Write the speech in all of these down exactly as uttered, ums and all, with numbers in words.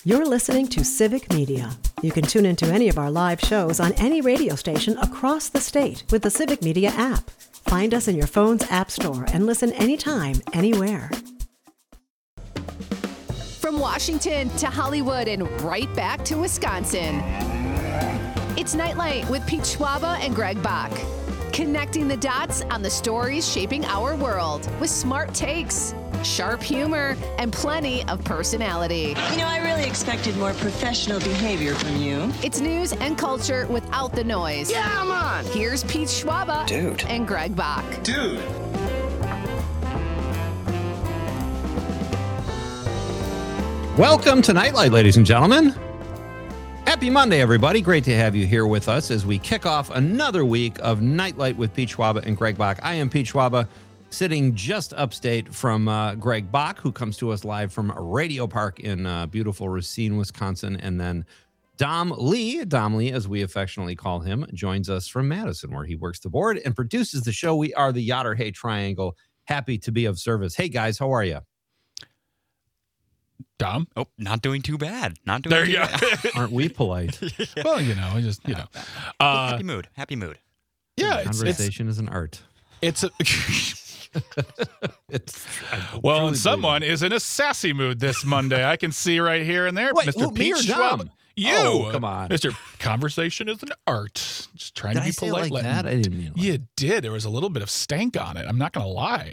You're listening to Civic Media. You can tune into any of our live shows on any radio station across the state with the Civic Media app. Find us in your phone's app store and listen anytime, anywhere. From Washington to Hollywood and right back to Wisconsin. It's Nightlight with Pete Schwaba and Greg Bach. Connecting the dots on the stories shaping our world with smart takes, sharp humor, and plenty of personality. You know, I really expected more professional behavior from you. It's news and culture without the noise. Yeah, I'm on. Here's Pete Schwaba Dude. and Greg Bach. Dude. Welcome to Nightlight, ladies and gentlemen. Happy Monday, everybody. Great to have you here with us as we kick off another week of Nightlight with Pete Schwaba and Greg Bach. I am Pete Schwaba, sitting just upstate from uh, Greg Bach, who comes to us live from Radio Park in uh, beautiful Racine, Wisconsin. And then Dom Lee, Dom Lee, as we affectionately call him, joins us from Madison, where he works the board and produces the show. We are the Yotter Hay Triangle. Happy to be of service. Hey, guys, how are you? Dom? Oh, not doing too bad. Not doing There too you bad. go. Aren't we polite? Yeah. Well, you know, just, you know. Uh, happy mood. Happy mood. Yeah, it's, Conversation it's, is an art. It's a... it's well, someone is in a sassy mood this Monday. I can see right here and there. Wait, Mister who, me Pete or Schwab. Dom? You. Oh, come on. Mister Conversation is an art. Just trying Did to be I say it polite. like letting- that? I didn't mean it like You did. There was a little bit of stank on it. I'm not going to lie.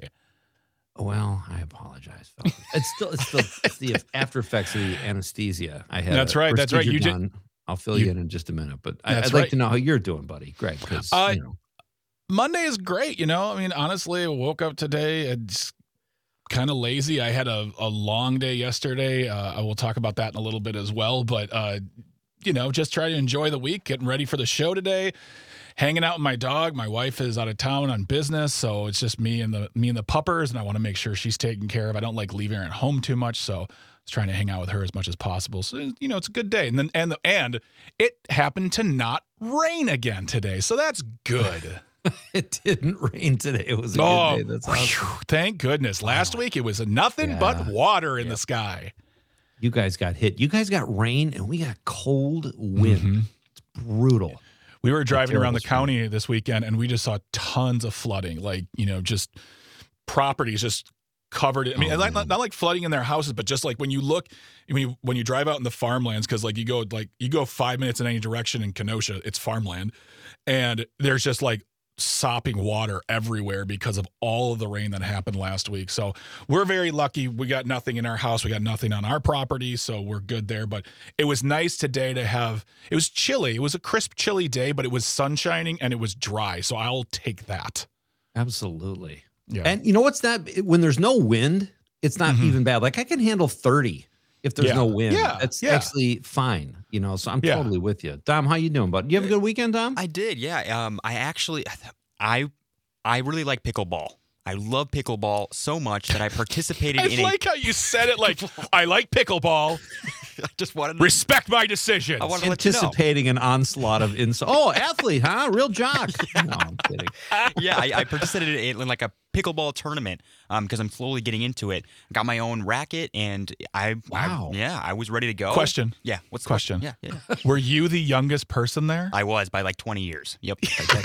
Well, I apologize, fellas. It's still it's still it's the after effects of the anesthesia. I had. That's a right, that's right. procedure You ju- done. I'll fill you- you in in just a minute, but I, I'd That's like right. to know how you're doing, buddy. Greg, because Uh, you know. Monday is great, you know. I mean, honestly, I woke up today and just kind of lazy. I had a, a long day yesterday. Uh, I will talk about that in a little bit as well. But, uh, you know, just try to enjoy the week, getting ready for the show today, hanging out with my dog. My wife is out of town on business, so it's just me and the me and the puppers, and I want to make sure she's taken care of. I don't like leaving her at home too much, so I was trying to hang out with her as much as possible. So, you know, it's a good day. And then and the, and it happened to not rain again today, so that's good. It didn't rain today. It was a Oh, good day. That's awesome. whew, thank goodness. Last week it was nothing Yeah. but water in Yep. the sky. You guys got hit. You guys got rain, and we got cold wind. Mhm. It's brutal. We were driving around the terrible county this weekend, and we just saw tons of flooding. Like, you know, just properties just covered. I mean, Oh, not, man. not like flooding in their houses, but just like when you look, when you when you drive out in the farmlands, because like you go like you go five minutes in any direction in Kenosha, it's farmland, and there's just like sopping water everywhere because of all of the rain that happened last week. So we're very lucky. We got nothing in our house. We got nothing on our property. So we're good there. But it was nice today to have, it was chilly. It was a crisp, chilly day, but it was sun shining and it was dry. So I'll take that. Absolutely. Yeah. And you know what's that? When there's no wind, it's not Mhm. even bad. Like I can handle thirty if there's Yeah. no wind. Yeah. That's Yeah. actually fine. You know, so I'm Yeah. totally with you. Dom, how you doing, bud? You have a good weekend, Dom? I did, yeah. Um, I actually, I, I really like pickleball. I love pickleball so much that I participated I in like how you said it like, I like pickleball. a. I just wanted to. Respect my decisions. I wanted to let you know. Anticipating an onslaught of insults. Oh, athlete, huh? Real jock. No, I'm kidding. Yeah, I, I participated in, in like a pickleball tournament um because I'm slowly getting into it. Got my own racket, and I, Wow. I yeah, I was ready to go. Question. Yeah, what's the Question. Yeah, yeah. Were you the youngest person there? I was by like twenty years. Yep.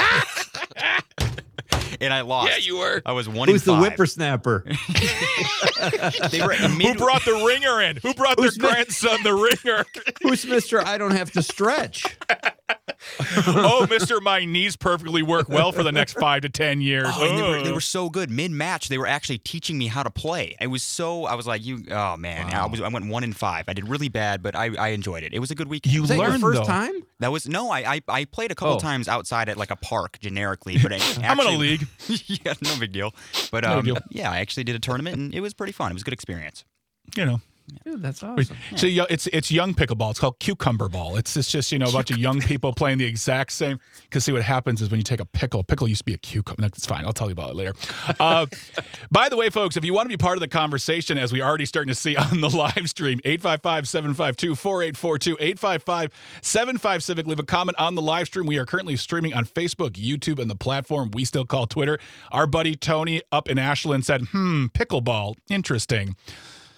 And I lost. Yeah, you were. I was one Who's in the five. whippersnapper? They were Who brought the ringer in? Who brought their Who's the- grandson the ringer? Who's Mister I don't have to stretch? Oh, Mister My knees perfectly work well for the next five to ten years. Oh, and they were, they Oh. were so good. Mid-match, they were actually teaching me how to play. It was so, I was like, you, oh, man. Wow. I, was, I went one in five. I did really bad, but I, I enjoyed it. It was a good weekend. You Was that your learned, first though. time? That was, no, I I, I played a couple Oh. times outside at like a park generically, but I I'm in a actually- league. Yeah, no big deal. But No um, big deal. yeah, I actually did a tournament, and it was pretty fun. It was a good experience. You know. Dude, that's awesome. So yeah, it's it's young pickleball. It's called cucumber ball. It's it's just you know a bunch of young people playing the exact same. Because see what happens is when you take a pickle. Pickle used to be a cucumber. That's fine. I'll tell you about it later. Uh, by the way, folks, if you want to be part of the conversation, as we already starting to see on the live stream, eight five five, seven five two, four eight four two, eight five five, seven five Civic. Leave a comment on the live stream. We are currently streaming on Facebook, YouTube, and the platform we still call Twitter. Our buddy Tony up in Ashland said, "Hmm, pickleball, interesting."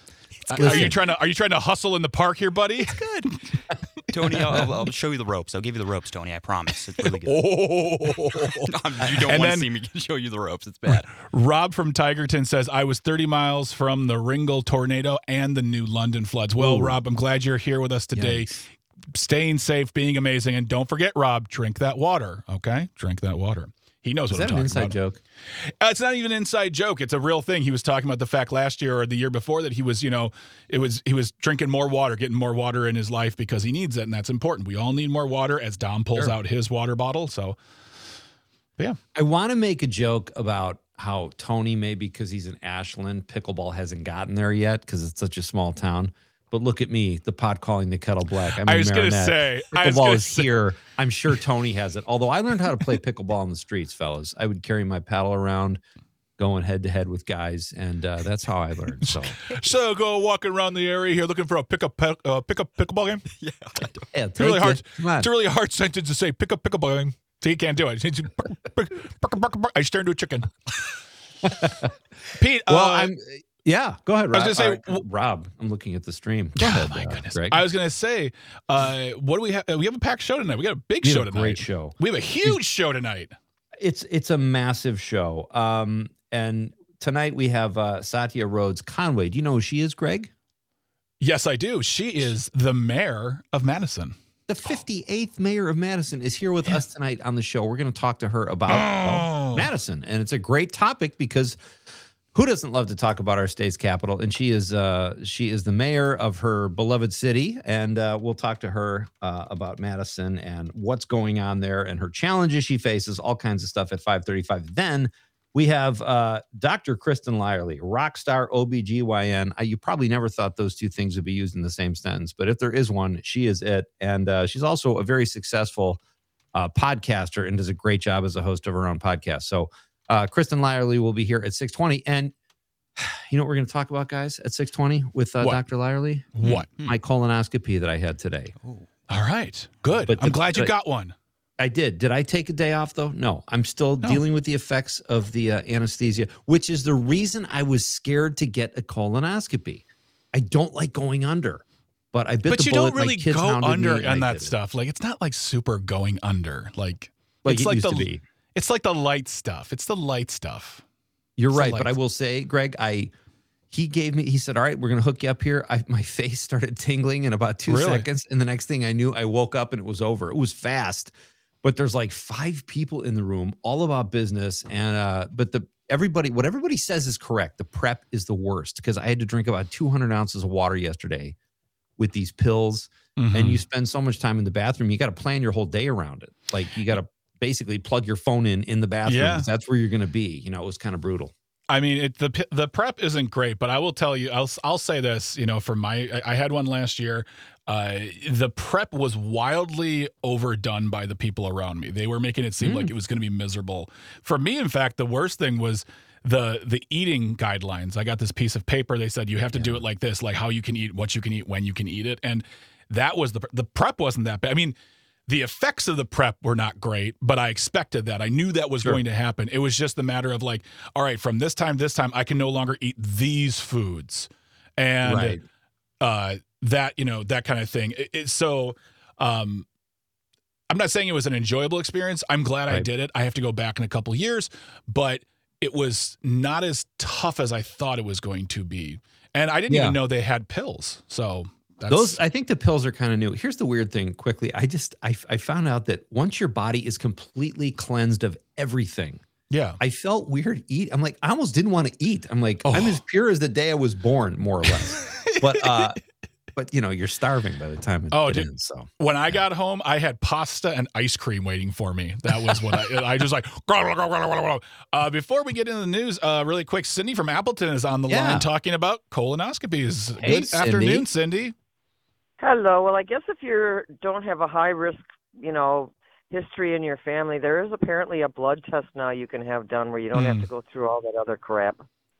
Are you trying to Are you trying to hustle in the park here, buddy? It's good. Tony, I'll, I'll show you the ropes. I'll give you the ropes, Tony. I promise. It's really good. Oh. You don't And want then- to see me show you the ropes. It's bad. Rob from Tigerton says, I was thirty miles from the Ringgold tornado and the new London floods. Well, Ooh. Rob, I'm glad you're here with us today. Yikes. Staying safe, being amazing. And don't forget, Rob, drink that water, okay? Drink that water. He knows Is what that I'm an talking inside about. joke? Uh, it's not even an inside joke. It's a real thing. He was talking about the fact last year or the year before that he was, you know, it was he was drinking more water, getting more water in his life because he needs it, and that's important. We all need more water as Dom pulls Sure. out his water bottle. So, yeah. I want to make a joke about how Tony, maybe because he's in Ashland, pickleball hasn't gotten there yet because it's such a small town. But look at me, the pot calling the kettle black. I'm I in was gonna Marinette. say, I was Pickleball gonna is say- here. I'm sure Tony has it. Although I learned how to play pickleball in the streets, fellas. I would carry my paddle around, going head to head with guys, and uh, that's how I learned. So, So go walking around the area here looking for a pickup pick, uh, pickup pickleball game. Yeah. yeah, It's really take hard. it. Come on. It's a really hard sentence to say. Pick up pickleball game. So you can't do it. It's- I just turned into a chicken. Pete. Well, uh, I'm. Yeah, go ahead, Rob. I was gonna say, All right, Rob, I'm looking at the stream. Go ahead, my uh, goodness. Greg. I was gonna say, uh, what do we have? We have a packed show tonight. We got a big We have show a tonight. great show. We have a huge show tonight. It's it's a massive show. Um, and tonight we have uh, Satya Rhodes Conway. Do you know who she is, Greg? Yes, I do. She is the mayor of Madison. The fifty-eighth mayor of Madison is here with us tonight on the show. We're going to talk to her about well, Oh. Madison, and it's a great topic because who doesn't love to talk about our state's capital? And she is uh, she is the mayor of her beloved city, and uh, we'll talk to her uh, about Madison and what's going on there and her challenges she faces, all kinds of stuff at five thirty-five. Then we have uh, Doctor Kristen Lyerly, rock star O B G Y N. Uh, you probably never thought those two things would be used in the same sentence, but if there is one, she is it. And uh, she's also a very successful uh, podcaster and does a great job as a host of her own podcast. So uh, Kristen Lyerly will be here at six twenty. And you know what we're going to talk about, guys, at six twenty with uh, What? Doctor Lyerly? What? My colonoscopy that I had today. All right. Good. But I'm the- glad you but- got one. I did. Did I take a day off, though? No. I'm still No. dealing with the effects of the uh, anesthesia, which is the reason I was scared to get a colonoscopy. I don't like going under, but I bit But the you bullet. don't really My kids go hounded me, under and on I that did it. stuff. Like it's not like super going under. Like Like it's it like used the to be. it's like the light stuff. It's the light stuff. You're It's the right, but I lights. will say, Greg, I he gave me. He said, "All right, we're going to hook you up here." I, my face started tingling in about two Really? seconds, and the next thing I knew, I woke up and it was over. It was fast, but there's like five people in the room, all about business, and uh, but the everybody, what everybody says is correct. The prep is the worst because I had to drink about two hundred ounces of water yesterday with these pills, Mm-hmm. and you spend so much time in the bathroom. You got to plan your whole day around it. Like you got to basically plug your phone in in the bathroom. Yeah. 'Cause that's where you're going to be. You know, it was kind of brutal. I mean, it, the p- the prep isn't great, but I will tell you, I'll I'll say this. You know, for my, I, I had one last year. Uh, the prep was wildly overdone by the people around me. They were making it seem Mm. like it was going to be miserable. For me, in fact, the worst thing was the the eating guidelines. I got this piece of paper. They said you have to do it like this, like how you can eat, what you can eat, when you can eat it, and that was the the prep wasn't that bad. I mean. The effects of the prep were not great, but I expected that. I knew that was Sure. going to happen. It was just the matter of like, all right, from this time, this time, I can no longer eat these foods, and Right. uh, that you know that kind of thing. It, it, so, um, I'm not saying it was an enjoyable experience. I'm glad I Right. did it. I have to go back in a couple years, but it was not as tough as I thought it was going to be, and I didn't Yeah. even know they had pills. So. That's, Those, I think the pills are kind of new. Here's the weird thing quickly. I just, I, I found out that once your body is completely cleansed of everything, yeah. I felt weird eat. I'm like, I almost didn't want to eat. I'm like, Oh. I'm as pure as the day I was born, more or less. but, uh, but you know, you're starving by the time it, Oh, it dude. ends. So When I got home, I had pasta and ice cream waiting for me. That was what I, I just like. Uh, before we get into the news, uh, really quick, Cindy from Appleton is on the Yeah. line talking about colonoscopies. Hey, Good Cindy. afternoon, Cindy. Hello. Well, I guess if you don't have a high risk, you know, history in your family, there is apparently a blood test now you can have done where you don't have Hmm. to go through all that other crap.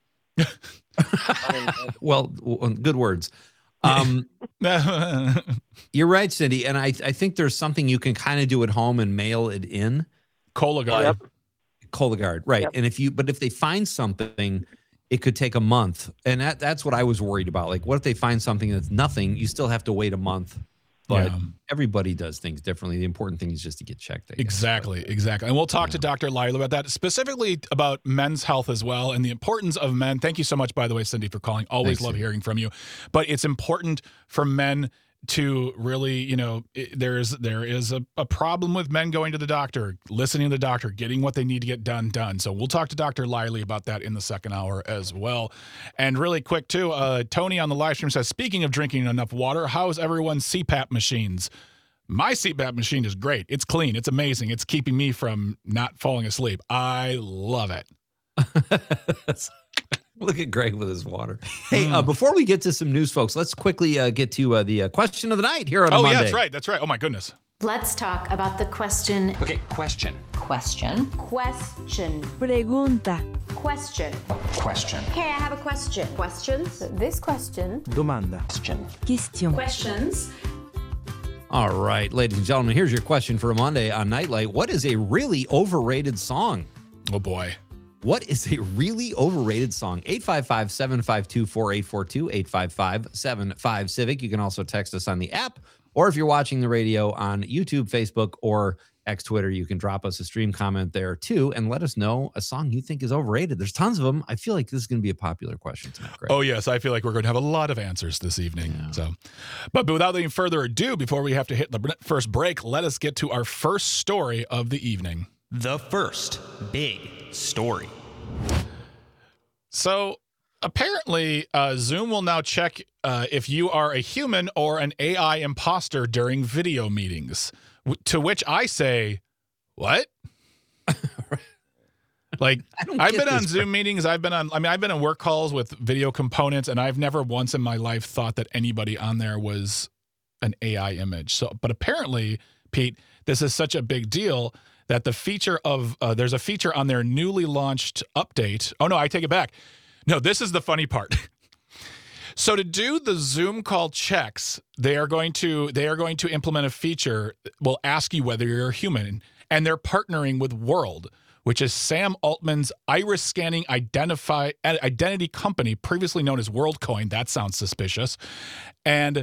well, w- good words. Um, you're right, Cindy. And I, I think there's something you can kind of do at home and mail it in. Cologuard. Yep. Cologuard, right? Yep. And if you, but if they find something, it could take a month. And that that's what I was worried about. Like, what if they find something that's nothing? You still have to wait a month. But Yeah. everybody does things differently. The important thing is just to get checked. I guess. Exactly, exactly. And we'll talk yeah. to Doctor Lyle about that, specifically about men's health as well and the importance of men. Thank you so much, by the way, Cindy, for calling. Always Thanks, love Cindy. hearing from you. But it's important for men to really, you know, it, there is there is a, a problem with men going to the doctor, listening to the doctor, getting what they need to get done, done. So we'll talk to Doctor Liley about that in the second hour as well. And really quick, too, uh, Tony on the live stream says, speaking of drinking enough water, how is everyone's C PAP machines? My C PAP machine is great. It's clean. It's amazing. It's keeping me from not falling asleep. I love it. Look at Greg with his water. Hey, uh, before we get to some news, folks, let's quickly uh, get to uh, the uh, question of the night here on oh, Monday. Oh, yeah, that's right. That's right. Oh, my goodness. Let's talk about the question. Okay, question. Question. Question. Pregunta. Question. Question. Okay, I have a question. Questions? This question. Domanda. Question. Question. Questions. All right, ladies and gentlemen, here's your question for Monday on Nightlight. What is a really overrated song? Oh, boy. What is a really overrated song? eight five five, seven five two, four eight four two, eight five five, seven five, Civic. You can also text us on the app, or if you're watching the radio on YouTube, Facebook, or X Twitter, you can drop us a stream comment there too and let us know a song you think is overrated. There's tons of them. I feel like this is going to be a popular question tonight, Greg. Oh, yes. I feel like we're going to have a lot of answers this evening. Yeah. So, but, but without any further ado, before we have to hit the first break, let us get to our first story of the evening. The first big story. So apparently, uh, Zoom will now check uh, if you are a human or an A I imposter during video meetings. W- to which I say, what? Like, I've been on Zoom meetings. I've been on, I mean, I've been on work calls with video components, and I've never once in my life thought that anybody on there was an A I image. So, but apparently, Pete, this is such a big deal that the feature of, uh, there's a feature on their newly launched update. Oh, no, I take it back. No, this is the funny part. So to do the Zoom call checks, they are going to they are going to implement a feature that will ask you whether you're a human, and they're partnering with World, which is Sam Altman's iris scanning identify identity company, previously known as WorldCoin. That sounds suspicious. And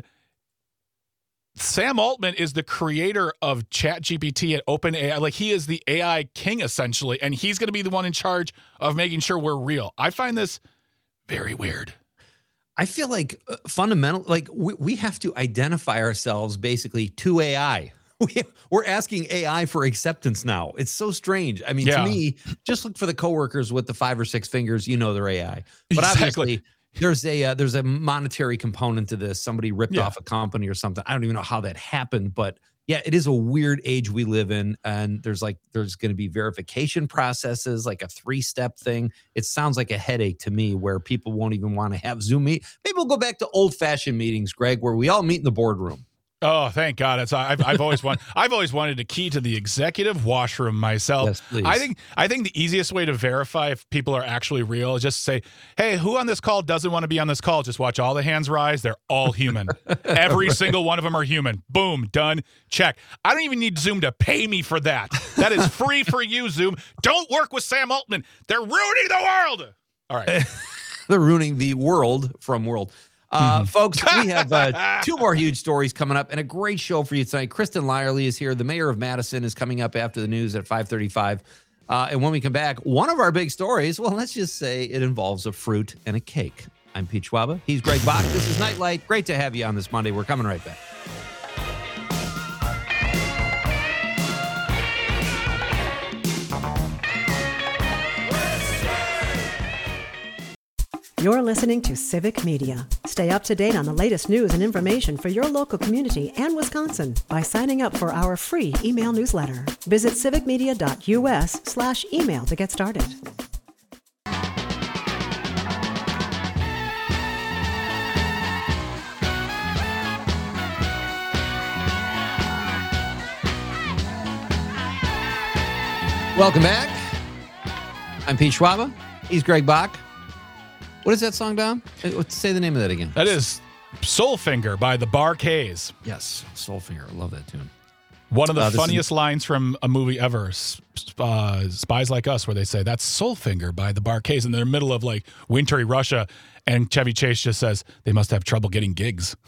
Sam Altman is the creator of ChatGPT at OpenAI. Like, he is the A I king, essentially, and he's going to be the one in charge of making sure we're real. I find this very weird. I feel like uh, fundamental, like we, we have to identify ourselves basically to A I. We, we're asking A I for acceptance now. It's so strange. I mean, yeah. to me, just look for the coworkers with the five or six fingers. You know they're A I. But exactly. obviously, there's a uh, there's a monetary component to this. Somebody ripped yeah. off a company or something. I don't even know how that happened, but yeah, it is a weird age we live in, and there's like there's going to be verification processes, like a three-step thing. It sounds like a headache to me, where people won't even want to have Zoom meet. Maybe we'll go back to old-fashioned meetings, Greg, where we all meet in the boardroom. Oh, thank God! It's I've I've always wanted I've always wanted a key to the executive washroom myself. Yes, please. I think I think the easiest way to verify if people are actually real is just say, "Hey, who on this call doesn't want to be on this call?" Just watch all the hands rise. They're all human. Every right. single one of them are human. Boom, done. Check. I don't even need Zoom to pay me for that. That is free for you, Zoom. Don't work with Sam Altman. They're ruining the world. All right. They're ruining the world from World. Uh, folks, we have uh, two more huge stories coming up and a great show for you tonight. Kristen Lyerly is here. The mayor of Madison is coming up after the news at five thirty-five. Uh, and when we come back, one of our big stories, well, let's just say it involves a fruit and a cake. I'm Pete Schwaba. He's Greg Bach. This is Nightlight. Great to have you on this Monday. We're coming right back. You're listening to Civic Media. Stay up to date on the latest news and information for your local community and Wisconsin by signing up for our free email newsletter. Visit civicmedia.us slash email to get started. Welcome back. I'm Pete Schwaba. He's Greg Bach. What is that song, Dom? Let's say the name of that again. That is Soulfinger by the Bar-Kays. Yes, Soulfinger. I love that tune. One of the Uh, this funniest lines from a movie ever, S- uh, Spies Like Us, where they say, that's Soulfinger by the Bar-Kays, and they're in the middle of like wintry Russia, and Chevy Chase just says, they must have trouble getting gigs.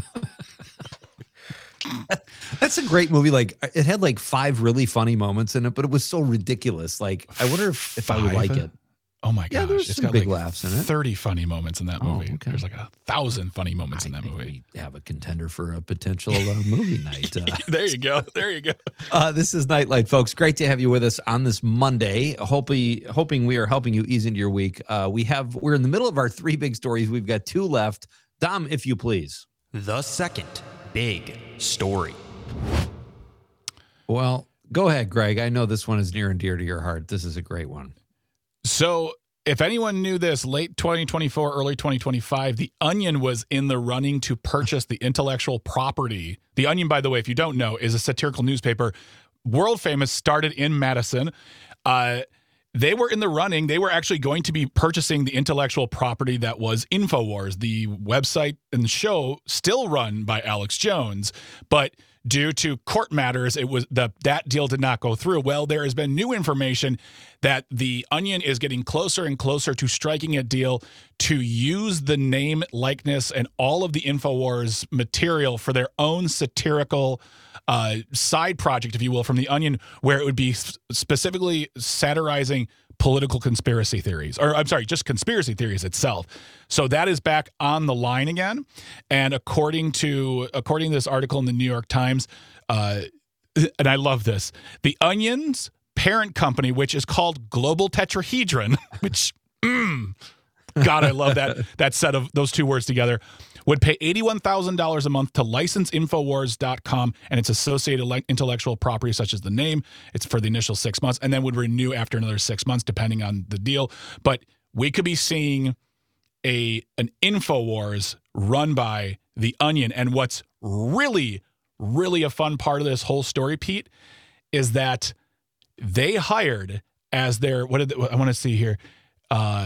That's a great movie. Like, it had like five really funny moments in it, but it was so ridiculous. Like, I wonder if, if I would like it. Oh my Yeah, gosh. there's It's some got big like laughs in it. thirty funny moments in that Oh, movie. okay. There's like a thousand funny moments in that I think movie. we have a contender for a potential uh, movie night. Uh, There you go. There you go. Uh, this is Nightlight, folks. Great to have you with us on this Monday. Hoping, hoping we are helping you ease into your week. Uh, we have we're in the middle of our three big stories. We've got two left. Dom, if you please. The second big story. Well, go ahead, Greg. I know this one is near and dear to your heart. This is a great one. So, if anyone knew this, late twenty twenty-four, early twenty twenty-five, The Onion was in the running to purchase the intellectual property. The Onion, by the way, if you don't know, is a satirical newspaper, world famous, started in Madison. Uh, they were in the running. They were actually going to be purchasing the intellectual property that was InfoWars, the website and the show still run by Alex Jones, but due to court matters, it was the that deal did not go through. Well, there has been new information that The Onion is getting closer and closer to striking a deal to use the name, likeness, and all of the InfoWars material for their own satirical uh, side project, if you will, from The Onion, where it would be specifically satirizing political conspiracy theories, or I'm sorry, just conspiracy theories itself. So that is back on the line again. And according to according to this article in the New York Times, uh, and I love this, The Onion's parent company, which is called Global Tetrahedron, which, mm, God, I love that that set of those two words together, would pay eighty-one thousand dollars a month to license Infowars dot com and its associated le- intellectual property, such as the name. It's for the initial six months, and then would renew after another six months, depending on the deal. But we could be seeing a an Infowars run by The Onion. And what's really, really a fun part of this whole story, Pete, is that they hired as their, what did they, I want to see here, uh,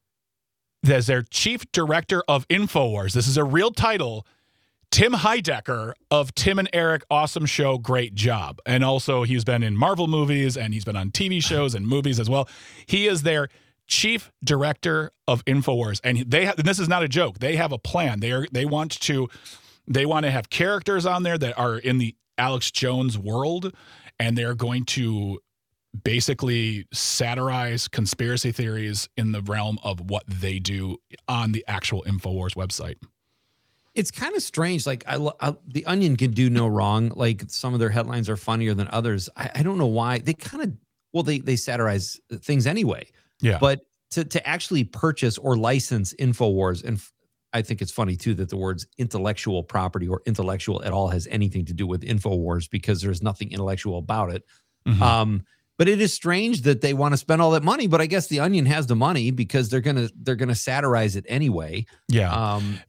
as their chief director of InfoWars. This is a real title, Tim Heidecker of Tim and Eric Awesome Show, Great Job. And also he's been in Marvel movies and he's been on T V shows and movies as well. He is their chief director of InfoWars. And they have, and this is not a joke. They have a plan. They are, they want to, they want to have characters on there that are in the Alex Jones world, and they're going to basically satirize conspiracy theories in the realm of what they do on the actual InfoWars website. It's kind of strange. Like I, I, The Onion can do no wrong. Like some of their headlines are funnier than others. I, I don't know why. They kind of, well, they they satirize things anyway. Yeah. But to to actually purchase or license InfoWars, and I think it's funny too that the words intellectual property or intellectual at all has anything to do with InfoWars, because there's nothing intellectual about it. Mm-hmm. Um, But it is strange that they want to spend all that money. But I guess The Onion has the money because they're gonna they're gonna satirize it anyway. Yeah. Um.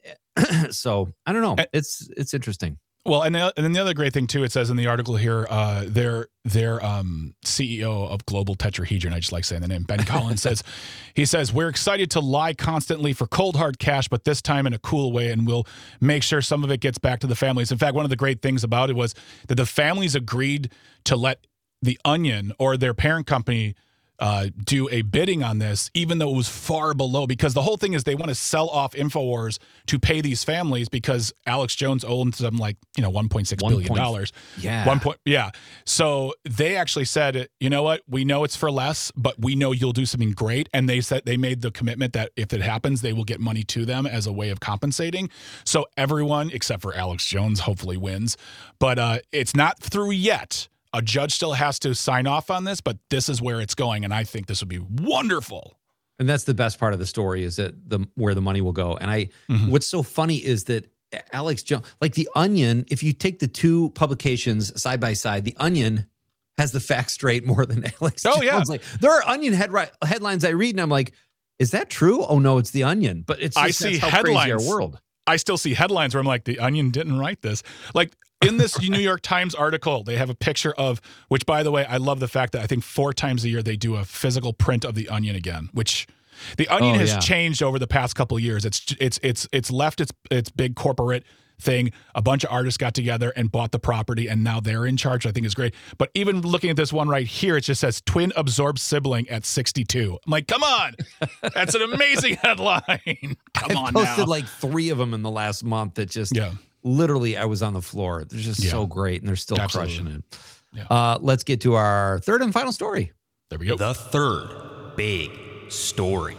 So I don't know. It's it's interesting. Well, and, the, and then the other great thing too, it says in the article here, uh, their their um, C E O of Global Tetrahedron, I just like saying the name, Ben Collins, says, he says, we're excited to lie constantly for cold hard cash, but this time in a cool way, and we'll make sure some of it gets back to the families. In fact, one of the great things about it was that the families agreed to let The Onion or their parent company uh, do a bidding on this, even though it was far below, because the whole thing is they want to sell off InfoWars to pay these families because Alex Jones owns them like, you know, one point six billion dollars. Yeah. One point, yeah. So they actually said, you know what, we know it's for less, but we know you'll do something great. And they said they made the commitment that if it happens, they will get money to them as a way of compensating. So everyone, except for Alex Jones, hopefully wins. But uh, it's not through yet. A judge still has to sign off on this, but this is where it's going, and I think this would be wonderful. And that's the best part of the story, is that the where the money will go. And I, mm-hmm. what's so funny is that Alex Jones, like The Onion, if you take the two publications side by side, The Onion has the facts straight more than Alex oh, Jones. Yeah. Like there are Onion head headlines I read, and I'm like, is that true? Oh no, it's The Onion. But it's just, I see that's how headlines. Crazy our world. I still see headlines where I'm like, The Onion didn't write this. Like. In this New York Times article, they have a picture of, which, by the way, I love the fact that I think four times a year they do a physical print of The Onion again, which The Onion oh, has yeah. changed over the past couple of years. It's it's it's it's left its its big corporate thing. A bunch of artists got together and bought the property, and now they're in charge. I think is great. But even looking at this one right here, it just says twin absorbed sibling at sixty-two. I'm like, come on. That's an amazing headline. Come I've on posted now. like three of them in the last month that just Yeah. literally I was on the floor. They're just Yeah. so great, and they're still Absolutely. crushing it. Yeah. Uh, let's get to our third and final story. There we go. The third big story.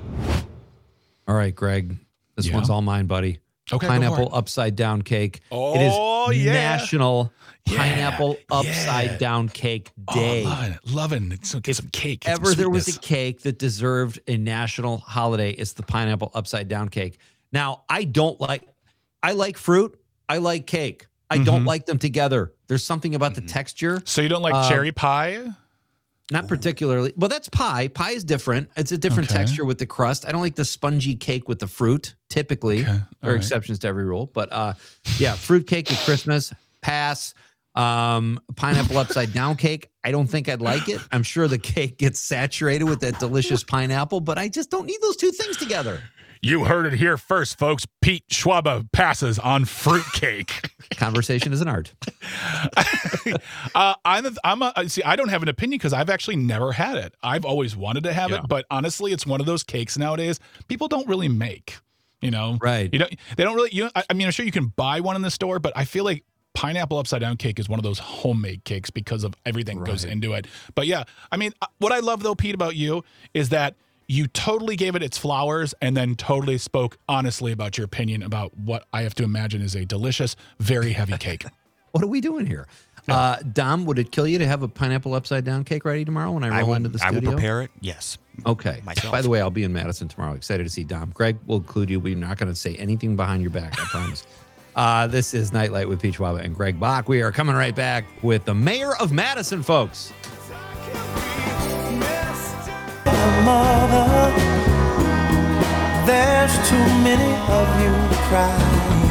All right, Greg. This Yeah. one's all mine, buddy. Okay, go for Pineapple it. upside down cake. Oh, it is yeah. National Yeah, Pineapple yeah. Upside Down Cake Day. Oh, loving it. Loving it. So get some cake. Get some Ever there was a sweetness. cake that deserved a national holiday, it's the pineapple upside down cake. Now, I don't like, I like fruit. I like cake. I don't Mhm. like them together. There's something about the texture. So you don't like Um, cherry pie? Not particularly. Well, that's pie. Pie is different. It's a different Okay. texture with the crust. I don't like the spongy cake with the fruit, typically. Okay. All There are right. exceptions to every rule. But uh, yeah, fruit cake at Christmas, pass. Um, pineapple upside down cake, I don't think I'd like it. I'm sure the cake gets saturated with that delicious pineapple, but I just don't need those two things together. You heard it here first, folks. Pete Schwaba passes on fruitcake. Conversation is an art. uh, I'm, a, I'm a, see, I don't have an opinion because I've actually never had it. I've always wanted to have Yeah. it, but honestly, it's one of those cakes nowadays people don't really make. You know, Right. You don't. They don't really. You. I, I mean, I'm sure you can buy one in the store, but I feel like pineapple upside down cake is one of those homemade cakes because of everything that goes Right. into it. But yeah, I mean, uh, what I love though, Pete, about you is that you totally gave it its flowers and then totally spoke honestly about your opinion about what I have to imagine is a delicious, very heavy cake. What are we doing here? Uh, Dom, would it kill you to have a pineapple upside down cake ready tomorrow when I roll I will, into the I studio? will prepare it. Yes. Okay. Myself. By the way, I'll be in Madison tomorrow. Excited to see Dom. Greg, we'll include you. We're not going to say anything behind your back, I promise. Uh, this is Nightlight with Peach Waba and Greg Bach. We are coming right back with the mayor of Madison, folks. Mother, there's too many of you crying.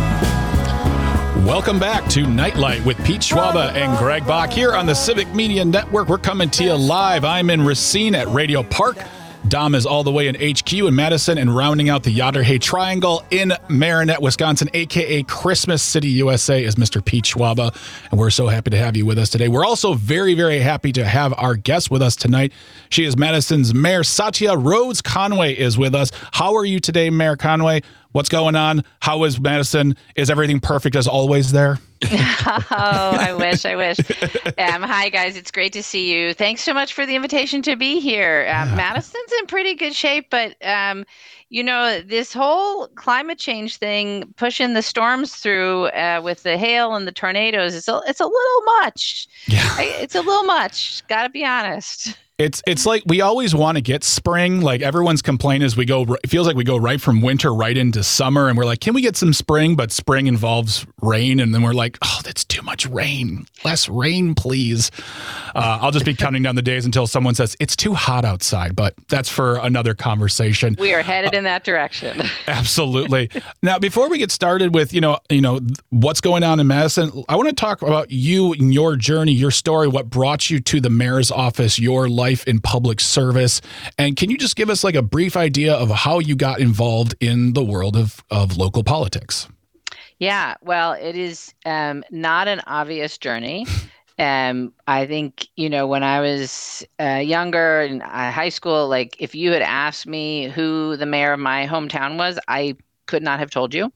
Welcome back to Nightlight with Pete Schwaba and Greg Bach here on the Civic Media Network. We're coming to you live. I'm in Racine at Radio Park. Dom is all the way in H Q in Madison and rounding out the Yotterhay Triangle in Marinette, Wisconsin, a k a. Christmas City, U S A, is Mister Pete Schwaba. And we're so happy to have you with us today. We're also very, very happy to have our guest with us tonight. She is Madison's Mayor, Satya Rhodes Conway is with us. How are you today, Mayor Conway? What's going on? How is Madison? Is everything perfect as always there? Oh, I wish, I wish. Um, hi, guys. It's great to see you. Thanks so much for the invitation to be here. Um, Madison's in pretty good shape, but, um, you know, this whole climate change thing, pushing the storms through uh, with the hail and the tornadoes, it's a, it's a little much. Yeah. I, it's a little much. Got to be honest. It's it's like we always want to get spring. Like everyone's complaint is we go. It feels like we go right from winter right into summer, and we're like, can we get some spring? But spring involves rain, and then we're like, oh, that's too much rain. Less rain, please. Uh, I'll just be counting down the days until someone says it's too hot outside. But that's for another conversation. We are headed in that direction. Absolutely. Now, before we get started with, you know, you know, what's going on in Madison, I want to talk about you and your journey, your story, what brought you to the mayor's office, your life in public service. And can you just give us like a brief idea of how you got involved in the world of, of local politics? Yeah, well, it is um, not an obvious journey. Um, I think, you know, when I was uh, younger in uh, high school, like if you had asked me who the mayor of my hometown was, I could not have told you.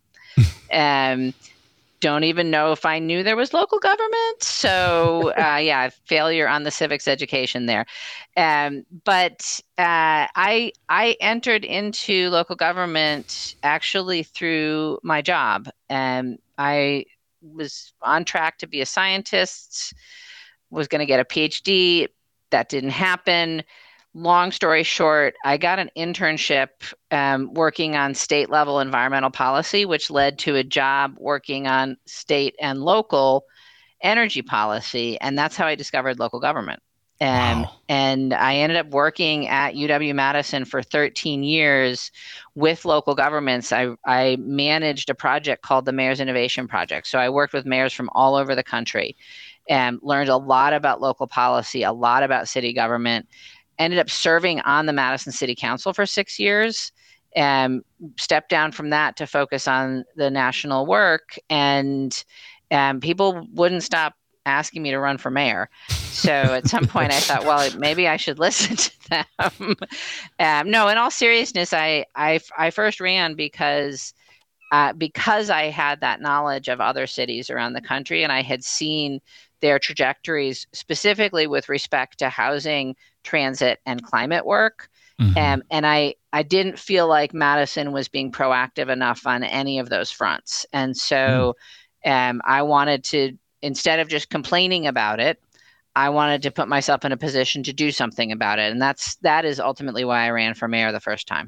um, don't even know if I knew there was local government. So uh, yeah, failure on the civics education there. Um, but uh, I I entered into local government actually through my job. Um, I was on track to be a scientist, was going to get a P H D. That didn't happen. Long story short, I got an internship um, working on state level environmental policy, which led to a job working on state and local energy policy. And that's how I discovered local government. Um, wow. And I ended up working at U W-Madison for thirteen years with local governments. I, I managed a project called the Mayor's Innovation Project. So I worked with mayors from all over the country and learned a lot about local policy, a lot about city government. Ended up serving on the Madison City Council for six years um, stepped down from that to focus on the national work, and um, people wouldn't stop asking me to run for mayor. So at some point I thought, well, maybe I should listen to them. um, no, in all seriousness, I, I, I first ran because uh, because I had that knowledge of other cities around the country, and I had seen their trajectories specifically with respect to housing, transit, and climate work. Mm-hmm. Um, and I, I didn't feel like Madison was being proactive enough on any of those fronts. And so mm. um, I wanted to, instead of just complaining about it, I wanted to put myself in a position to do something about it. And that's, that is ultimately why I ran for mayor the first time.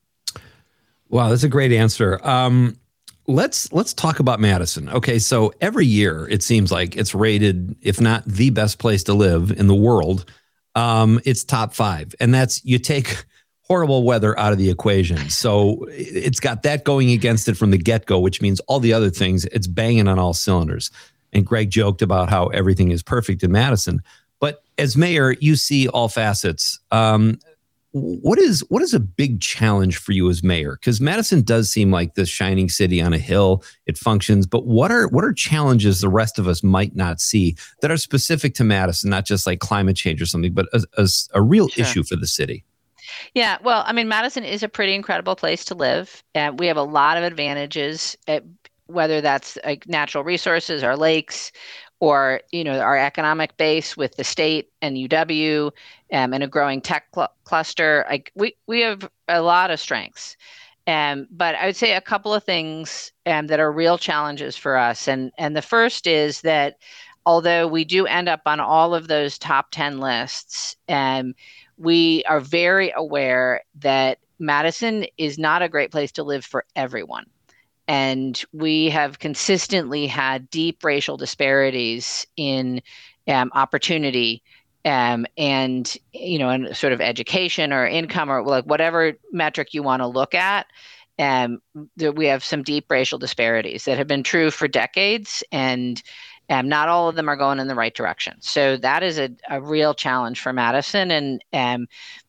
Wow, that's a great answer. Um, let's let's talk about Madison. Okay, so every year it seems like it's rated, if not the best place to live in the world, um, it's top five. And that's, you take horrible weather out of the equation. So it's got that going against it from the get-go, which means all the other things, it's banging on all cylinders. And Greg joked about how everything is perfect in Madison. But as mayor, you see all facets. Um, what is what is a big challenge for you as mayor? Because Madison does seem like this shining city on a hill. It functions. But what are what are challenges the rest of us might not see that are specific to Madison, not just like climate change or something, but a, a, a real sure. issue for the city? Yeah, well, I mean, Madison is a pretty incredible place to live. Uh, we have a lot of advantages, at, whether that's like natural resources, our lakes, or, you know, our economic base with the state and U W um, and a growing tech cl- cluster. Like we, we have a lot of strengths. Um, but I would say a couple of things um, that are real challenges for us. And, and the first is that although we do end up on all of those top ten lists, um, we are very aware that Madison is not a great place to live for everyone. And we have consistently had deep racial disparities in um, opportunity um, and, you know, in sort of education or income or like whatever metric you want to look at. Um, there, we have some deep racial disparities that have been true for decades, and um, not all of them are going in the right direction. So that is a, a real challenge for Madison. And um,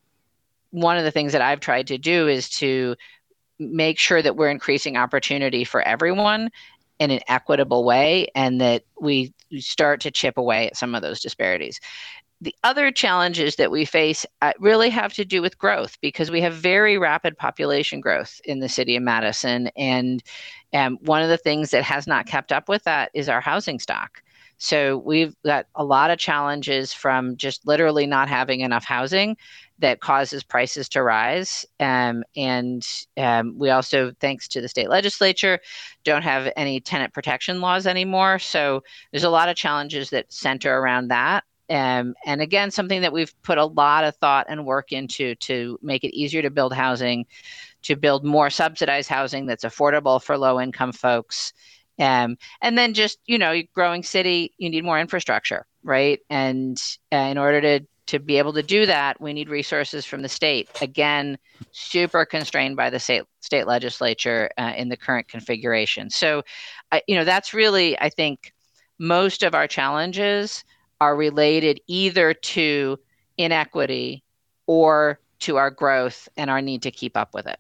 one of the things that I've tried to do is to make sure that we're increasing opportunity for everyone in an equitable way, and that we start to chip away at some of those disparities. The other challenges that we face uh, really have to do with growth, because we have very rapid population growth in the city of Madison. And um, one of the things that has not kept up with that is our housing stock. So we've got a lot of challenges from just literally not having enough housing that causes prices to rise. Um, and um, we also, thanks to the state legislature, don't have any tenant protection laws anymore. So there's a lot of challenges that center around that. Um, and again, something that we've put a lot of thought and work into to make it easier to build housing, to build more subsidized housing that's affordable for low-income folks. Um, and then just, you know, growing city, you need more infrastructure, right? And uh, in order to to be able to do that, we need resources from the state. Again, super constrained by the state state legislature uh, in the current configuration. So, uh, you know, that's really, I think, most of our challenges are related either to inequity or to our growth and our need to keep up with it.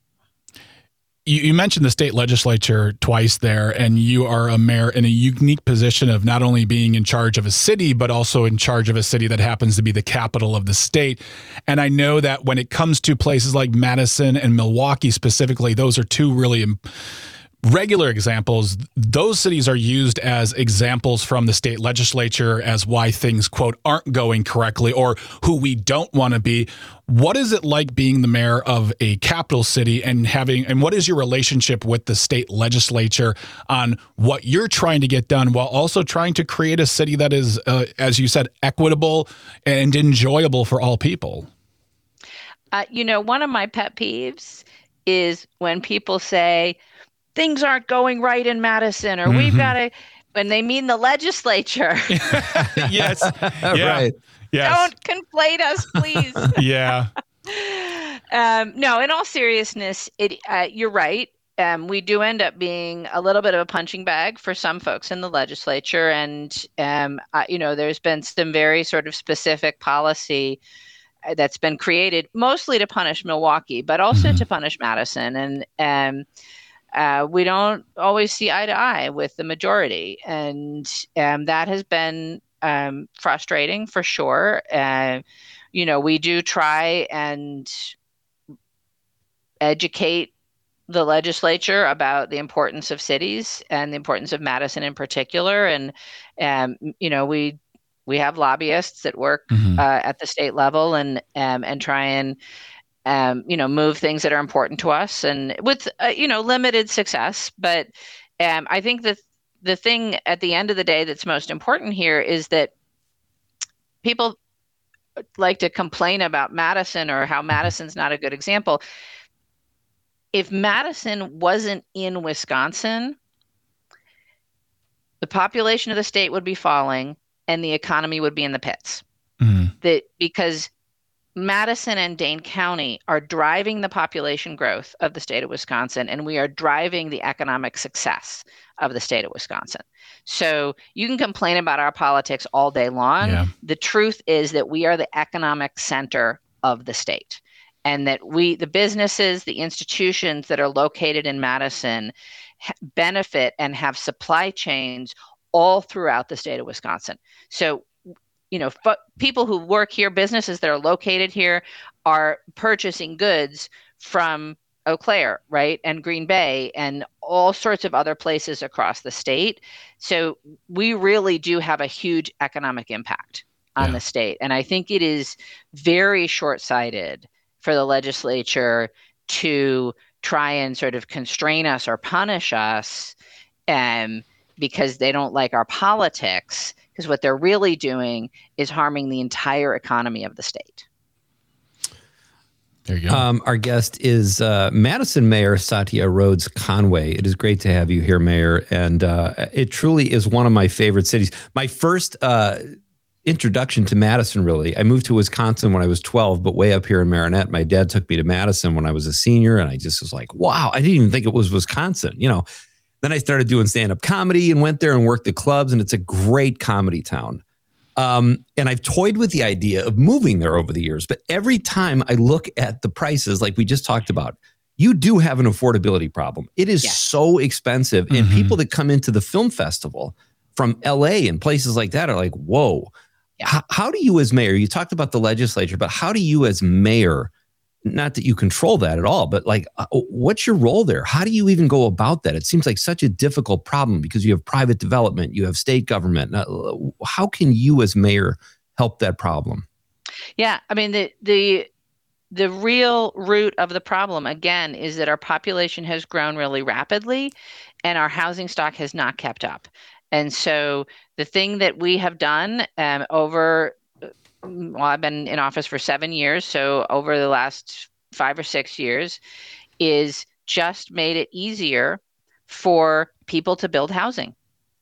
You, you mentioned the state legislature twice there, and you are a mayor in a unique position of not only being in charge of a city, but also in charge of a city that happens to be the capital of the state. And I know that when it comes to places like Madison and Milwaukee specifically, those are two really important regular examples. Those cities are used as examples from the state legislature as why things, quote, aren't going correctly or who we don't want to be. What is it like being the mayor of a capital city and having, and what is your relationship with the state legislature on what you're trying to get done while also trying to create a city that is, uh, as you said, equitable and enjoyable for all people? Uh, you know, one of my pet peeves is when people say, things aren't going right in Madison, or mm-hmm. we've got to, when they mean the legislature. Yes. Yeah. Right. Yes. Don't conflate us, please. Yeah. um, no, in all seriousness, it, uh, you're right. Um, we do end up being a little bit of a punching bag for some folks in the legislature. And, um, uh, you know, there's been some very sort of specific policy that's been created mostly to punish Milwaukee, but also Mm-hmm. to punish Madison. And um, uh, we don't always see eye to eye with the majority. And um, that has been um, frustrating for sure. Uh, you know, we do try and educate the legislature about the importance of cities and the importance of Madison in particular. And, um, you know, we we have lobbyists that work Mm-hmm. uh, at the state level and um, and try and, um, you know, move things that are important to us, and with, uh, you know, limited success. But um, I think that the thing at the end of the day that's most important here is that people like to complain about Madison or how Madison's not a good example. If Madison wasn't in Wisconsin, the population of the state would be falling and the economy would be in the pits. Mm-hmm. That because Madison and Dane County are driving the population growth of the state of Wisconsin, and we are driving the economic success of the state of Wisconsin. So you can complain about our politics all day long. Yeah. The truth is that we are the economic center of the state, and that we, the businesses, the institutions that are located in Madison, ha- benefit and have supply chains all throughout the state of Wisconsin. So, you know, f- people who work here, businesses that are located here, are purchasing goods from Eau Claire, right, and Green Bay, and all sorts of other places across the state. So we really do have a huge economic impact on Yeah. the state. And I think it is very short-sighted for the legislature to try and sort of constrain us or punish us um, because they don't like our politics, because what they're really doing is harming the entire economy of the state. There you go. Um, our guest is uh, Madison Mayor Satya Rhodes Conway. It is great to have you here, Mayor. And uh, it truly is one of my favorite cities. My first uh, introduction to Madison, really, I moved to Wisconsin when I was twelve, but way up here in Marinette. My dad took me to Madison when I was a senior, and I just was like, wow, I didn't even think it was Wisconsin, you know. Then I started doing stand-up comedy and went there and worked the clubs, and it's a great comedy town. Um, and I've toyed with the idea of moving there over the years, but every time I look at the prices, like we just talked about, you do have an affordability problem. It is Yes. so expensive. And Mhm. people that come into the film festival from L A and places like that are like, whoa. Yeah. How, how do you as mayor, you talked about the legislature, but how do you as mayor, not that you control that at all, but like, uh, what's your role there? How do you even go about that? It seems like such a difficult problem because you have private development, you have state government. Uh, How can you as mayor help that problem? Yeah, I mean, the the the real root of the problem, again, is that our population has grown really rapidly and our housing stock has not kept up. And so the thing that we have done um, over, well, I've been in office for seven years, so over the last five or six years, is just made it easier for people to build housing.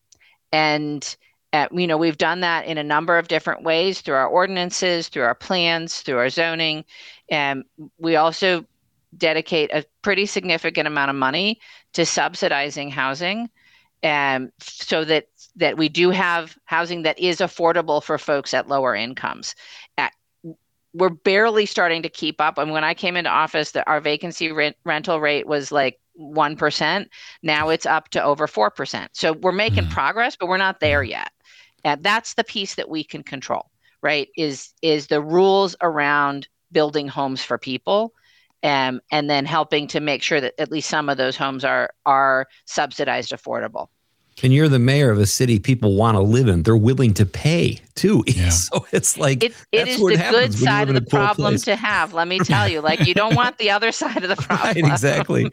And Uh, you know, we've done that in a number of different ways through our ordinances, through our plans, through our zoning. And we also dedicate a pretty significant amount of money to subsidizing housing, um, so that that we do have housing that is affordable for folks at lower incomes. Uh, we're barely starting to keep up. And when I came into office, the, our vacancy rent, rental rate was like one percent. Now it's up to over four percent. So we're making Mm. progress, but we're not there yet. And that's the piece that we can control, right? Is is the rules around building homes for people, um, and then helping to make sure that at least some of those homes are are subsidized, affordable. And you're the mayor of a city people want to live in. They're willing to pay too. Yeah. So it's like, It it that's is what the happens good when you side live of in the a cool problem place. to have. Let me tell you, like you don't want the other side of the problem. Right, exactly.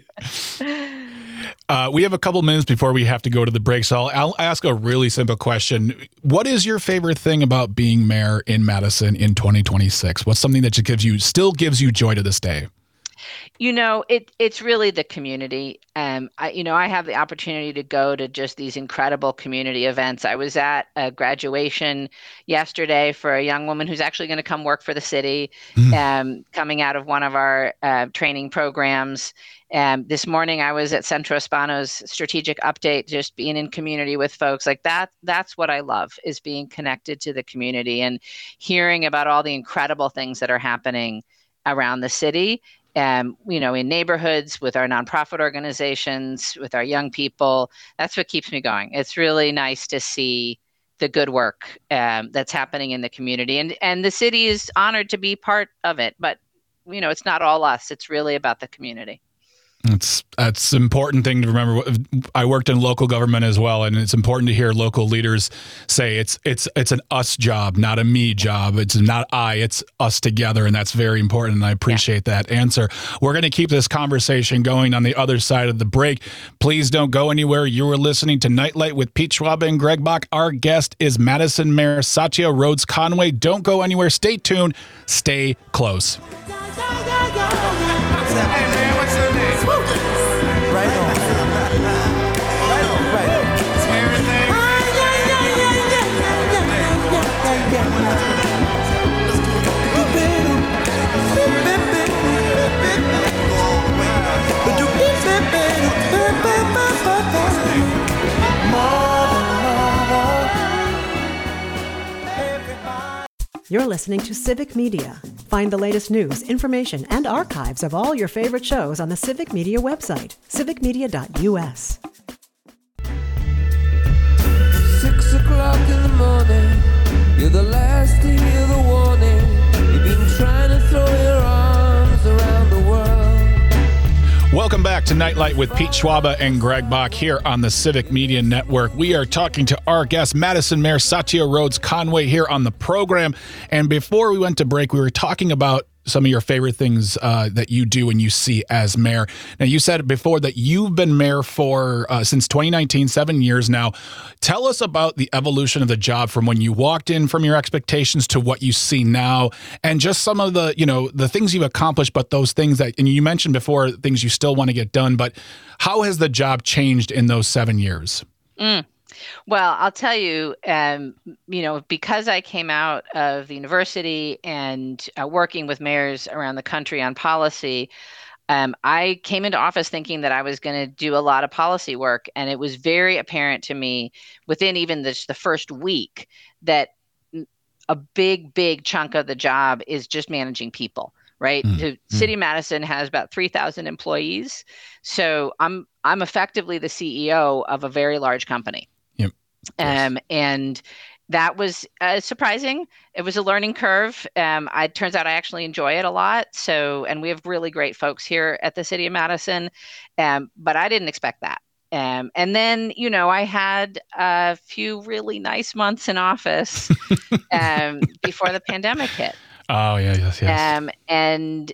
Uh, we have a couple minutes before we have to go to the break, so I'll, I'll ask a really simple question. What is your favorite thing about being mayor in Madison in twenty twenty-six? What's something that just gives you, still gives you joy to this day? You know, it it's really the community. Um, I, you know, I have the opportunity to go to just these incredible community events. I was at a graduation yesterday for a young woman who's actually going to come work for the city, Mm. um, coming out of one of our uh, training programs. Um, this morning, I was at Centro Hispano's strategic update, just being in community with folks like that. That's what I love, is being connected to the community and hearing about all the incredible things that are happening around the city. Um, you know, in neighborhoods, with our nonprofit organizations, with our young people. That's what keeps me going. It's really nice to see the good work um, that's happening in the community. And, and the city is honored to be part of it. But, you know, it's not all us. It's really about the community. It's that's an important thing to remember. I worked in local government as well, and it's important to hear local leaders say it's it's it's an us job, not a me job. It's not I, it's us together, and that's very important. And I appreciate yeah. that answer. We're going to keep this conversation going on the other side of the break. Please don't go anywhere. You are listening to Nightlight with Pete Schwab and Greg Bach. Our guest is Madison Mayor Satya Rhodes Conway. Don't go anywhere. Stay tuned. Stay close. You're listening to Civic Media. Find the latest news, information, and archives of all your favorite shows on the Civic Media website, civic media dot u s. Six o'clock in the morning, you're the last to hear the warning. You've been trying to throw your arms around the world. Welcome back to Nightlight with Pete Schwaba and Greg Bach here on the Civic Media Network. We are talking to our guest, Madison Mayor Satya Rhodes Conway, here on the program. And before we went to break, we were talking about some of your favorite things uh, that you do and you see as mayor. Now, you said before that you've been mayor for uh, since twenty nineteen, seven years now. Tell us about the evolution of the job from when you walked in, from your expectations to what you see now, and just some of the, you know, the things you've accomplished, but those things that, and you mentioned before, things you still want to get done, but how has the job changed in those seven years? Mm. Well, I'll tell you, um, you know, because I came out of the university and uh, working with mayors around the country on policy, um, I came into office thinking that I was going to do a lot of policy work. And it was very apparent to me within even the, the first week that a big, big chunk of the job is just managing people. Right. Mm, the City of Madison has about three thousand employees. So I'm I'm effectively the C E O of a very large company. Yep. Um, yes. And that was uh, surprising. It was a learning curve. Um, I, it turns out I actually enjoy it a lot. So, and we have really great folks here at the City of Madison. Um, but I didn't expect that. Um, and then, you know, I had a few really nice months in office um, before the pandemic hit. Oh, yeah, yes, yes. Um, and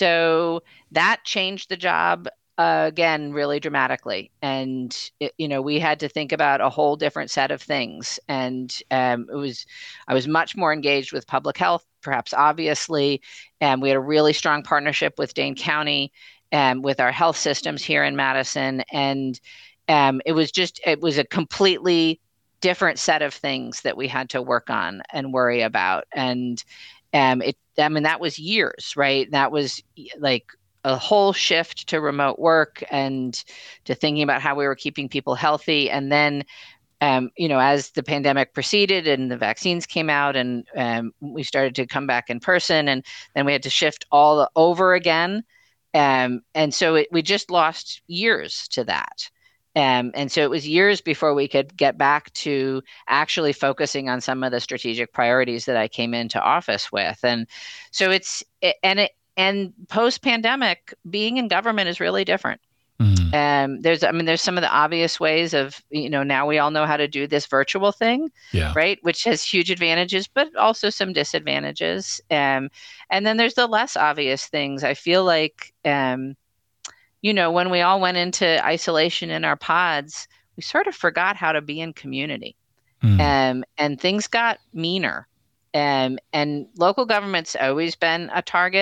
so that changed the job uh, again really dramatically. And, it, you know, we had to think about a whole different set of things. And um, it was, I was much more engaged with public health, perhaps obviously. And we had a really strong partnership with Dane County and with our health systems here in Madison. And um, it was just, it was a completely different set of things that we had to work on and worry about. And Um, it, I mean, that was years, right? That was like a whole shift to remote work and to thinking about how we were keeping people healthy. And then, um, you know, as the pandemic proceeded and the vaccines came out and um, we started to come back in person, and then we had to shift all over again. Um, and so it, we just lost years to that. Um, and so it was years before we could get back to actually focusing on some of the strategic priorities that I came into office with. And so it's, and it, and post-pandemic, being in government is really different. Mm-hmm. Um, there's, I mean, there's some of the obvious ways of, you know, now we all know how to do this virtual thing, yeah. right? Which has huge advantages, but also some disadvantages. Um, and then there's the less obvious things. I feel like, um, you know, when we all went into isolation in our pods, we sort of forgot how to be in community. Mm. Um, and things got meaner. Um, and local government's always been a target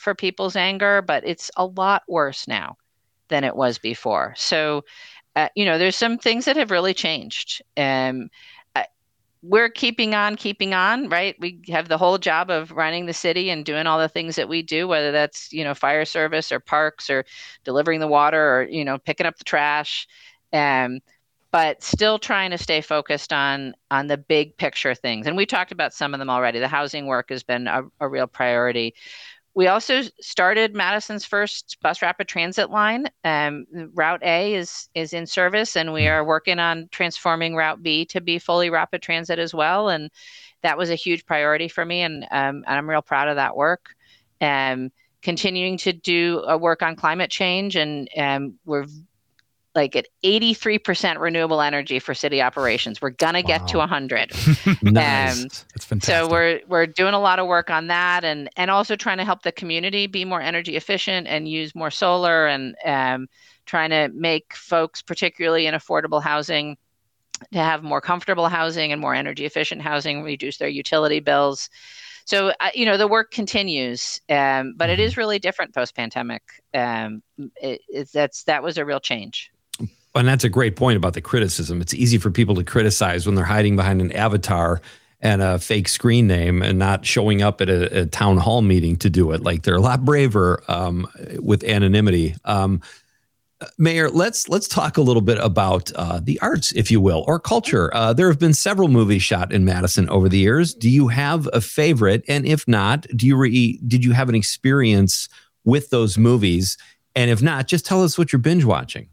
for people's anger, but it's a lot worse now than it was before. So, uh, you know, there's some things that have really changed. Um, uh, we're keeping on, keeping on, right? We have the whole job of running the city and doing all the things that we do, whether that's, you know, fire service or parks or delivering the water or, you know, picking up the trash. Um, but still trying to stay focused on on the big picture things. And we talked about some of them already. The housing work has been a, a real priority. We also started Madison's first bus rapid transit line. Um, Route A is is in service, and we are working on transforming Route B to be fully rapid transit as well. And that was a huge priority for me, and um, and I'm real proud of that work. Um, continuing to do a work on climate change, and um, we're like at eighty-three percent renewable energy for city operations. We're gonna wow. get to one hundred. Nice. Um, That's fantastic. So we're we're doing a lot of work on that, and and also trying to help the community be more energy efficient and use more solar, and um, trying to make folks, particularly in affordable housing, to have more comfortable housing and more energy efficient housing, reduce their utility bills. So, uh, you know, the work continues, um, but it is really different post-pandemic. Um, it, it, that's that was a real change. And that's a great point about the criticism. It's easy for people to criticize when they're hiding behind an avatar and a fake screen name and not showing up at a, a town hall meeting to do it. Like, they're a lot braver um, with anonymity. Um, Mayor, let's let's talk a little bit about uh, the arts, if you will, or culture. Uh, there have been several movies shot in Madison over the years. Do you have a favorite? And if not, do you re- did you have an experience with those movies? And if not, just tell us what you're binge watching.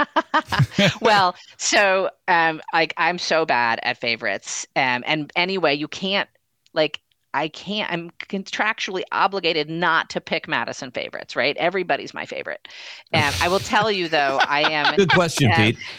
Well, so um, like I'm so bad at favorites. Um, and anyway, you can't like I can't, I'm contractually obligated not to pick Madison favorites, right? Everybody's my favorite. Um, I will tell you though, I am. Good question, um, Pete.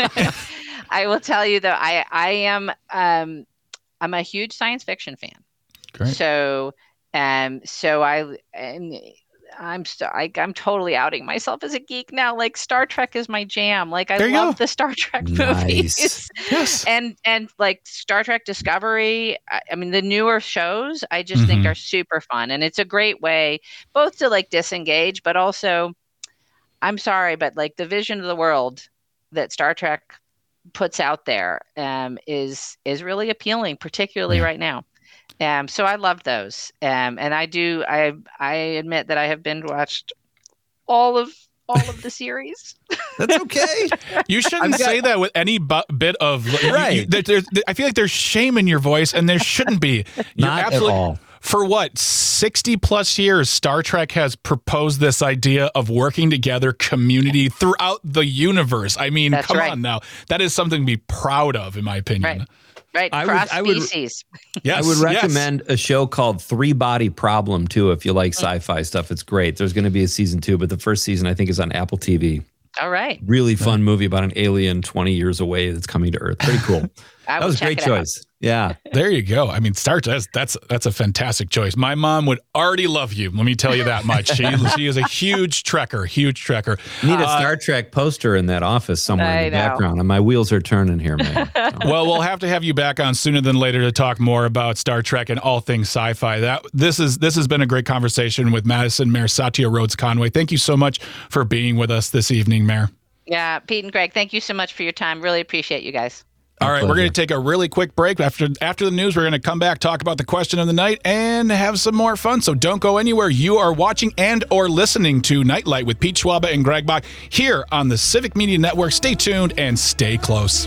I will tell you though, I, I am, um, I'm a huge science fiction fan. Great. So, um, so I, and I'm so, I, I'm totally outing myself as a geek now. Like, Star Trek is my jam. Like, I There you love go. the Star Trek Nice. movies. Yes. And and like Star Trek Discovery, I, I mean the newer shows, I just think Mhm. are super fun, and it's a great way both to like disengage, but also, I'm sorry, but like the vision of the world that Star Trek puts out there um, is is really appealing, particularly Yeah. right now. Um, so I love those, um, and I do. I I admit that I have binge watched all of all of the series. That's okay. You shouldn't I've got- say that with any bu- bit of you- Right. you- there- there's- I feel like there's shame in your voice, and there shouldn't be. You're Not at all. For what, sixty plus years, Star Trek has proposed this idea of working together, community throughout the universe. I mean, That's come right. on now. That is something to be proud of, in my opinion. Right. Right, I would- cross I would- species. Yes, I would yes. recommend a show called Three Body Problem, too, if you like sci-fi stuff. It's great. There's going to be a season two, but the first season, I think, is on Apple T V. All right, Really fun movie about an alien twenty years away that's coming to Earth. Pretty cool. I That will was a check great it out. choice. Yeah. There you go. I mean, Star Trek, that's, that's that's a fantastic choice. My mom would already love you. Let me tell you that much. She, she is a huge Trekker, huge Trekker. Need a Uh, Star Trek poster in that office somewhere I in the know. background. And my wheels are turning here, man. So. Well, we'll have to have you back on sooner than later to talk more about Star Trek and all things sci-fi. That this is this has been a great conversation with Madison Mayor Satya Rhodes Conway. Thank you so much for being with us this evening, Mayor. Yeah, Pete and Greg, thank you so much for your time. Really appreciate you guys. All right, we're pleasure. going to take a really quick break. After after the news, we're going to come back, talk about the question of the night, and have some more fun. So don't go anywhere. You are watching and or listening to Nightlight with Pete Schwaba and Greg Bach here on the Civic Media Network. Stay tuned and stay close.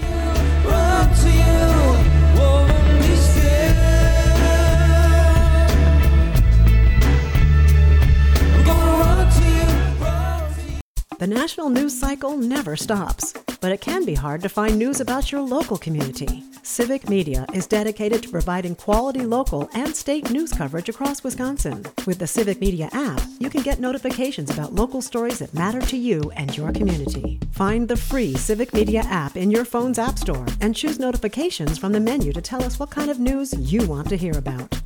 Run to you, won't be still. I'm gonna run to you, run to you. The national news cycle never stops, but it can be hard to find news about your local community. Civic Media is dedicated to providing quality local and state news coverage across Wisconsin. With the Civic Media app, you can get notifications about local stories that matter to you and your community. Find the free Civic Media app in your phone's app store and choose notifications from the menu to tell us what kind of news you want to hear about.